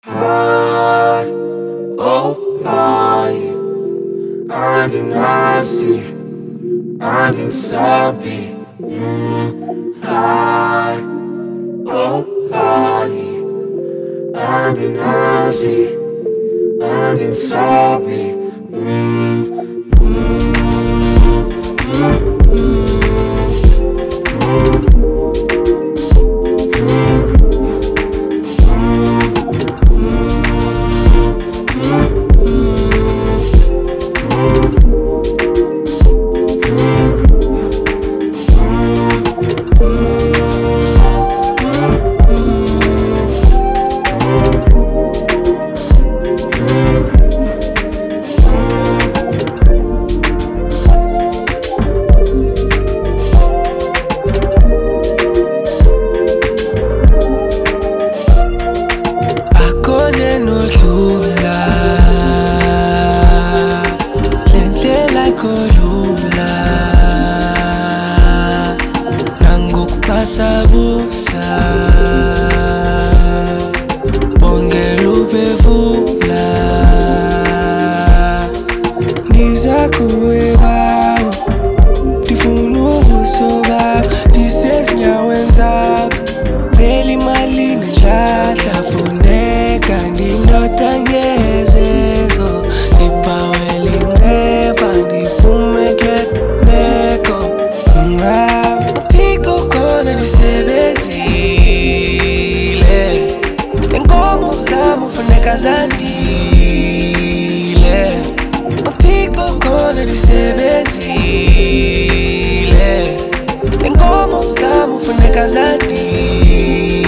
High, oh high, andin nasi, andin sabi. High, oh high, andin nasi, andin sabi. Kolula nangokupasabusa bongela ubevula niza kuwe babo ndifuna ubuso bakho ndisezinyaweni zakho cela imali nenhlanhla funeka ndindoda ngezezo ndibawela inceba ndiphume kule meko uThixo khona ndisebenzile inkomo zami funeka zandile uThixo khona ndisebenzile inkomo zami funeka zandile